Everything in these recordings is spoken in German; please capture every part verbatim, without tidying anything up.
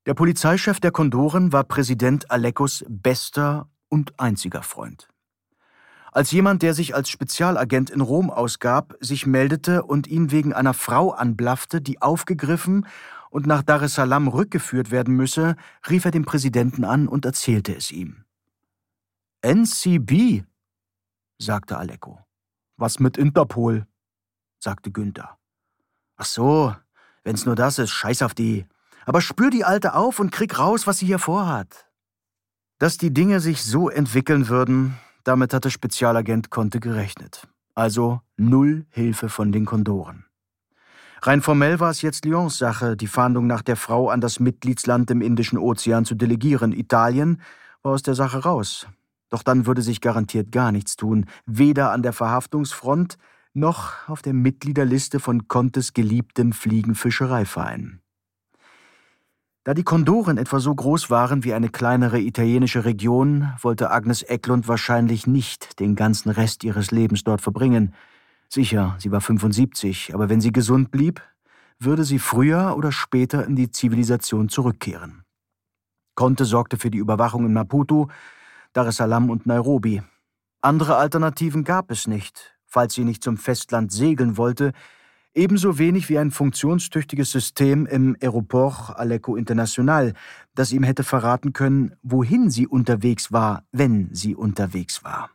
Der Polizeichef der Kondoren war Präsident Alekkos bester und einziger Freund. Als jemand, der sich als Spezialagent in Rom ausgab, sich meldete und ihn wegen einer Frau anblaffte, die aufgegriffen und nach Dar es Salaam rückgeführt werden müsse, rief er den Präsidenten an und erzählte es ihm. N C B, sagte Alekko. Was mit Interpol, sagte Günther. Ach so, wenn's nur das ist, scheiß auf die. Aber spür die Alte auf und krieg raus, was sie hier vorhat. Dass die Dinge sich so entwickeln würden, damit hatte Spezialagent Conte gerechnet. Also null Hilfe von den Kondoren. Rein formell war es jetzt Lyons Sache, die Fahndung nach der Frau an das Mitgliedsland im Indischen Ozean zu delegieren. Italien war aus der Sache raus. Doch dann würde sich garantiert gar nichts tun, weder an der Verhaftungsfront noch auf der Mitgliederliste von Contes geliebtem Fliegenfischereiverein. Da die Kondoren etwa so groß waren wie eine kleinere italienische Region, wollte Agnes Eklund wahrscheinlich nicht den ganzen Rest ihres Lebens dort verbringen. Sicher, sie war fünfundsiebzig, aber wenn sie gesund blieb, würde sie früher oder später in die Zivilisation zurückkehren. Conte sorgte für die Überwachung in Maputo, Dar es Salaam und Nairobi. Andere Alternativen gab es nicht, falls sie nicht zum Festland segeln wollte, ebenso wenig wie ein funktionstüchtiges System im Aéroport Alekko International, das ihm hätte verraten können, wohin sie unterwegs war, wenn sie unterwegs war.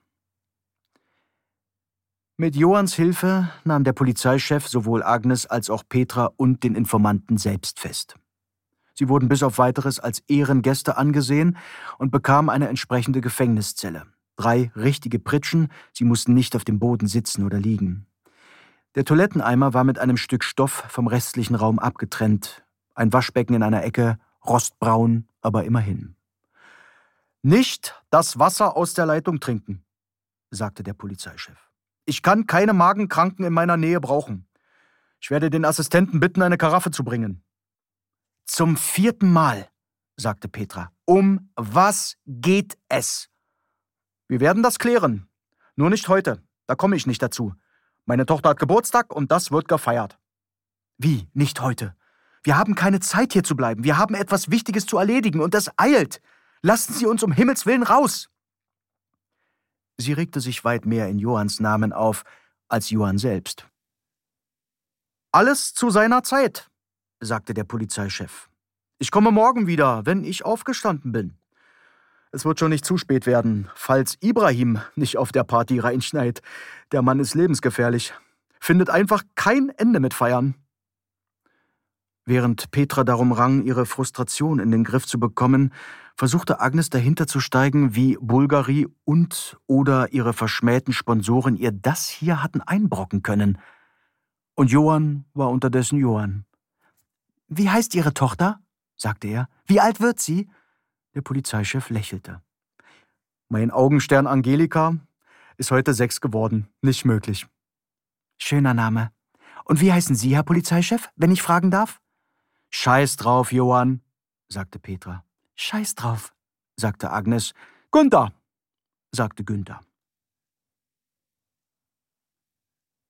Mit Johanns Hilfe nahm der Polizeichef sowohl Agnes als auch Petra und den Informanten selbst fest. Sie wurden bis auf Weiteres als Ehrengäste angesehen und bekamen eine entsprechende Gefängniszelle. Drei richtige Pritschen, sie mussten nicht auf dem Boden sitzen oder liegen. Der Toiletteneimer war mit einem Stück Stoff vom restlichen Raum abgetrennt. Ein Waschbecken in einer Ecke, rostbraun, aber immerhin. »Nicht das Wasser aus der Leitung trinken«, sagte der Polizeichef. »Ich kann keine Magenkranken in meiner Nähe brauchen. Ich werde den Assistenten bitten, eine Karaffe zu bringen.« »Zum vierten Mal«, sagte Petra. »Um was geht es?« »Wir werden das klären. Nur nicht heute. Da komme ich nicht dazu. Meine Tochter hat Geburtstag und das wird gefeiert.« »Wie, nicht heute? Wir haben keine Zeit, hier zu bleiben. Wir haben etwas Wichtiges zu erledigen und es eilt. Lassen Sie uns um Himmels Willen raus!« Sie regte sich weit mehr in Johanns Namen auf, als Johann selbst. »Alles zu seiner Zeit«, sagte der Polizeichef. »Ich komme morgen wieder, wenn ich aufgestanden bin. Es wird schon nicht zu spät werden, falls Ibrahim nicht auf der Party reinschneit. Der Mann ist lebensgefährlich. Findet einfach kein Ende mit Feiern.« Während Petra darum rang, ihre Frustration in den Griff zu bekommen, versuchte Agnes dahinter zu steigen, wie Bulgari und oder ihre verschmähten Sponsoren ihr das hier hatten einbrocken können. Und Johann war unterdessen Johann. »Wie heißt Ihre Tochter?«, sagte er. »Wie alt wird sie?« Der Polizeichef lächelte. »Mein Augenstern Angelika ist heute sechs geworden. Nicht möglich.« »Schöner Name. Und wie heißen Sie, Herr Polizeichef, wenn ich fragen darf?« »Scheiß drauf, Johann«, sagte Petra. »Scheiß drauf«, sagte Agnes. »Günther«, sagte Günther.